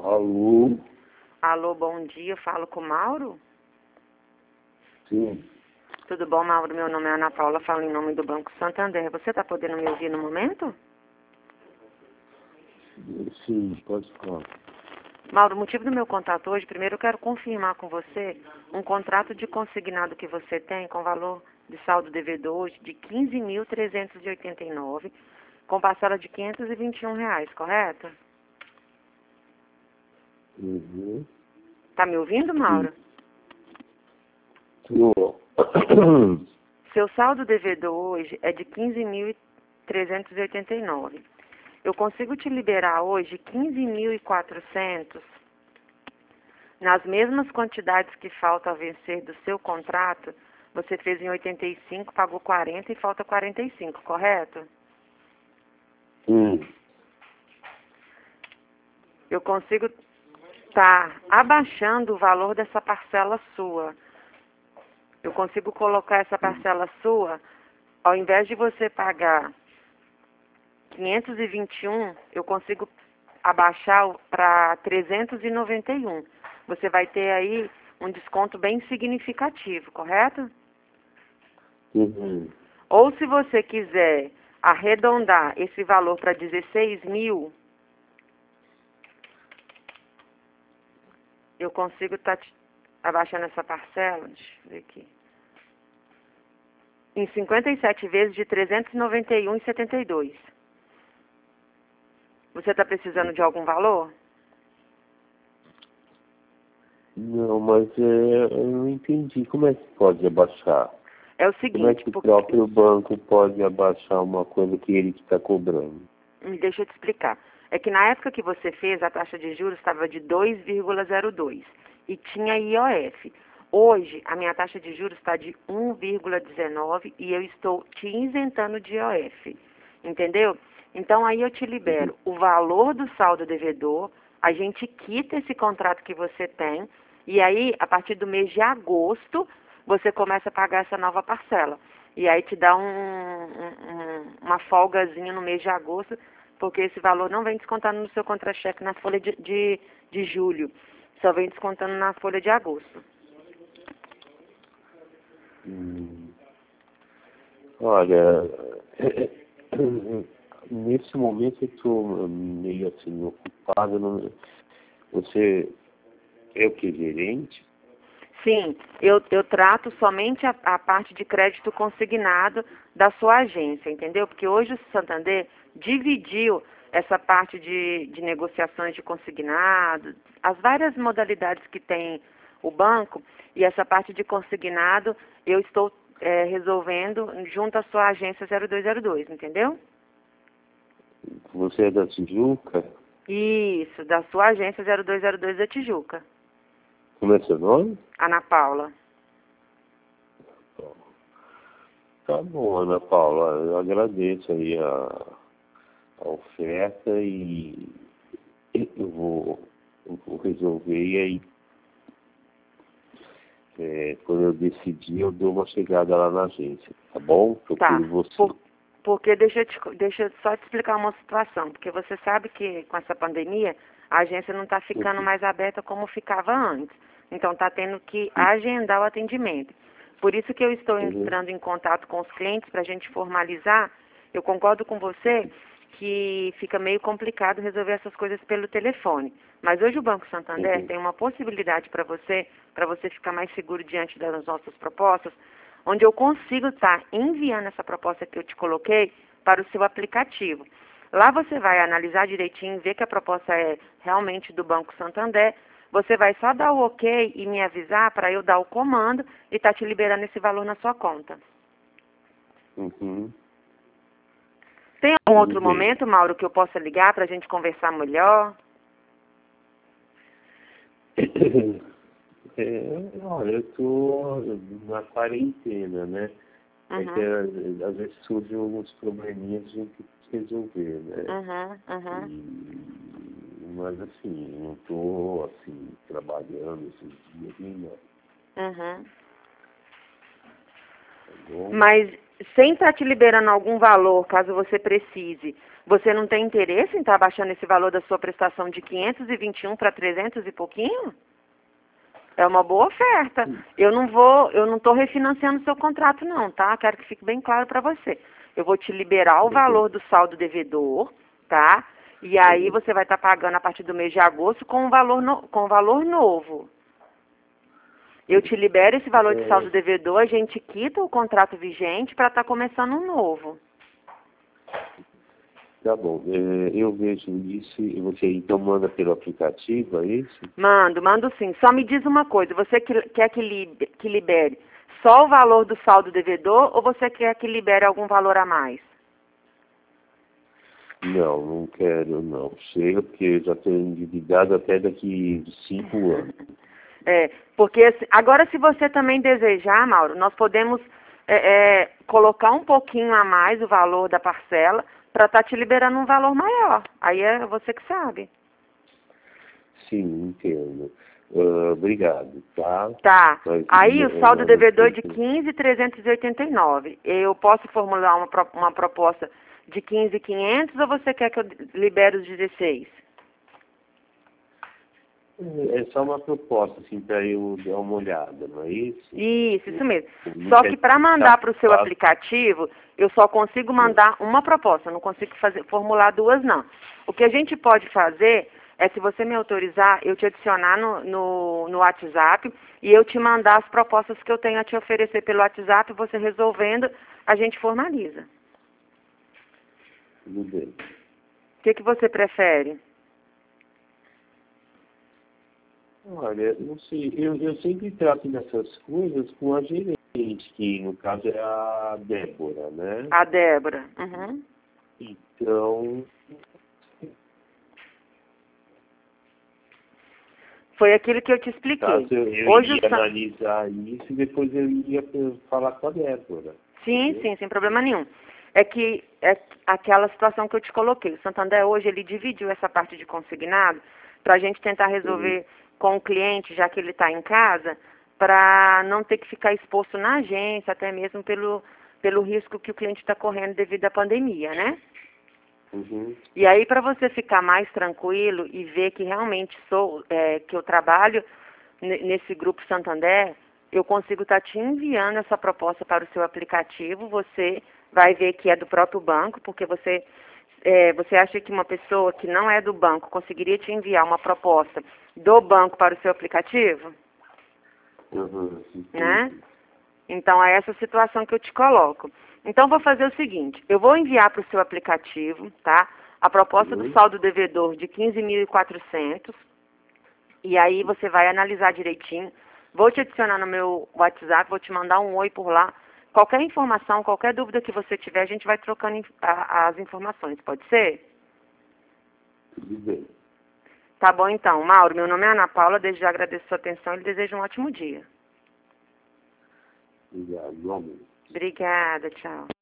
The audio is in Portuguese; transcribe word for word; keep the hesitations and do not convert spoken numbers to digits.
Alô? Alô, bom dia. Falo com o Mauro? Sim. Tudo bom, Mauro? Meu nome é Ana Paula, falo em nome do Banco Santander. Você está podendo me ouvir no momento? Sim, pode falar. Mauro, o motivo do meu contato hoje, primeiro eu quero confirmar com você um contrato de consignado que você tem com valor de saldo devedor hoje de quinze mil trezentos e oitenta e nove, com parcela de quinhentos e vinte e um reais, correto? Uhum. Tá me ouvindo, Mauro? Tô. Seu saldo devedor hoje é de quinze mil trezentos e oitenta e nove. Eu consigo te liberar hoje quinze mil e quatrocentos nas mesmas quantidades que faltam a vencer do seu contrato. Você fez em oitenta e cinco, pagou quarenta e falta quarenta e cinco, correto? Hum. Eu consigo estar abaixando o valor dessa parcela sua. Eu consigo colocar essa parcela sua, ao invés de você pagar quinhentos e vinte e um, eu consigo abaixar para trezentos e noventa e um. Você vai ter aí um desconto bem significativo, correto? Uhum. Ou se você quiser arredondar esse valor para dezesseis mil, eu consigo estar abaixando essa parcela, deixa eu ver aqui, em cinquenta e sete vezes de trezentos e noventa e um reais e setenta e dois centavos. Você está precisando de algum valor? Não, mas é, eu não entendi. Como é que pode abaixar? É o Como é seguinte, que o porque... próprio banco pode abaixar uma coisa que ele está cobrando? Deixa eu te explicar. É que na época que você fez, a taxa de juros estava de dois vírgula zero dois e tinha I O F. Hoje, a minha taxa de juros está de um vírgula dezenove e eu estou te isentando de I O F. Entendeu? Então, aí eu te libero o valor do saldo devedor, a gente quita esse contrato que você tem e aí, a partir do mês de agosto, você começa a pagar essa nova parcela. E aí te dá um, um, uma folgazinha no mês de agosto, porque esse valor não vem descontando no seu contra-cheque na folha de, de, de julho, só vem descontando na folha de agosto. Hum. Olha, nesse momento eu estou meio assim ocupado. Não... Você é o que, gerente? Sim, eu, eu trato somente a, a parte de crédito consignado da sua agência, entendeu? Porque hoje o Santander dividiu essa parte de, de negociações de consignado, as várias modalidades que tem o banco, e essa parte de consignado eu estou é, resolvendo junto à sua agência zero dois zero dois, entendeu? Você é da Tijuca? Isso, da sua agência zero dois zero dois da Tijuca. Como é seu nome? Ana Paula. Tá bom, Ana Paula, eu agradeço aí a, a oferta e eu vou, eu vou resolver e aí é, quando eu decidir eu dou uma chegada lá na agência, tá bom? Tá, Procuro você. por, porque deixa eu, te, deixa eu só te explicar uma situação, porque você sabe que com essa pandemia a agência não está ficando Uhum. mais aberta como ficava antes, então está tendo que agendar o atendimento. Por isso que eu estou Uhum. entrando em contato com os clientes para a gente formalizar. Eu concordo com você que fica meio complicado resolver essas coisas pelo telefone. Mas hoje o Banco Santander Uhum. tem uma possibilidade para você, para você ficar mais seguro diante das nossas propostas, onde eu consigo estar enviando essa proposta que eu te coloquei para o seu aplicativo. Lá você vai analisar direitinho, ver que a proposta é realmente do Banco Santander. Você vai só dar o ok e me avisar para eu dar o comando e estar te liberando esse valor na sua conta. Uhum. Tem algum Tudo outro bem. momento, Mauro, que eu possa ligar para a gente conversar melhor? É, olha, eu tô na quarentena, né? É que Uhum, às vezes surgem alguns probleminhas que a gente tem que resolver, né? uhum, uhum. E, mas assim, não tô assim, trabalhando esses dias nem nada. Uhum. bom? Mas sem estar te liberando algum valor, caso você precise, você não tem interesse em estar baixando esse valor da sua prestação de quinhentos e vinte e um para trezentos e pouquinho? É uma boa oferta. Eu não vou, eu não estou refinanciando seu contrato não, tá? Quero que fique bem claro para você. Eu vou te liberar o valor do saldo devedor, tá? E aí você vai estar pagando a partir do mês de agosto com um valor, no, com um valor novo. Eu te libero esse valor de saldo devedor, a gente quita o contrato vigente para estar começando um novo. Tá bom, é, eu vejo isso e você então manda pelo aplicativo, é isso? Mando, mando sim. Só me diz uma coisa, você que, quer que, li, que libere só o valor do saldo devedor ou você quer que libere algum valor a mais? Não, não quero não. Chega porque eu já estou endividado até daqui cinco anos. É, porque agora se você também desejar, Mauro, nós podemos é, é, colocar um pouquinho a mais o valor da parcela para estar tá te liberando um valor maior. Aí é você que sabe. Sim, entendo. Uh, obrigado, tá? Tá. Mas, Aí não, o saldo não, devedor de não, quinze mil trezentos e oitenta e nove. Eu posso formular uma, pro- uma proposta de quinze mil e quinhentos ou você quer que eu libere os dezesseis? é só uma proposta, assim, para eu dar uma olhada, não é isso? Isso, isso mesmo. Não Só quer que para mandar para o seu falar- aplicativo, eu só consigo mandar uma proposta, eu não consigo fazer, formular duas, não. O que a gente pode fazer é, se você me autorizar, eu te adicionar no, no, no WhatsApp e eu te mandar as propostas que eu tenho a te oferecer pelo WhatsApp, você resolvendo, a gente formaliza. Tudo bem. O que, que você prefere? Olha, não sei, eu, eu sempre trato dessas coisas com a gerente, que no caso é a Débora, né? A Débora. Uhum. Então, Foi aquilo que eu te expliquei. caso eu, eu Hoje iria o Sam... analisar isso e depois eu ia eh, falar com a Débora. Sim, Entendeu? sim, sem problema nenhum. É que é aquela situação que eu te coloquei. O Santander hoje ele dividiu essa parte de consignado para a gente tentar resolver Uhum. com o cliente, já que ele está em casa, para não ter que ficar exposto na agência, até mesmo pelo, pelo risco que o cliente está correndo devido à pandemia, né? Uhum. E aí, para você ficar mais tranquilo e ver que realmente sou, é, que eu trabalho n- nesse grupo Santander, eu consigo estar te enviando essa proposta para o seu aplicativo. Você vai ver que é do próprio banco, porque você, é, você acha que uma pessoa que não é do banco conseguiria te enviar uma proposta do banco para o seu aplicativo? Uhum. Né? Então, é essa situação que eu te coloco. Então, vou fazer o seguinte, eu vou enviar para o seu aplicativo, tá? A proposta do Uhum. saldo devedor de quinze mil e quatrocentos, e aí você vai analisar direitinho. Vou te adicionar no meu WhatsApp, vou te mandar um oi por lá. Qualquer informação, qualquer dúvida que você tiver, a gente vai trocando inf- a- as informações, pode ser? Tudo bem. Tá bom então, Mauro, meu nome é Ana Paula, desde já agradeço a sua atenção e lhe desejo um ótimo dia. Obrigado, igualmente. Obrigada, tchau.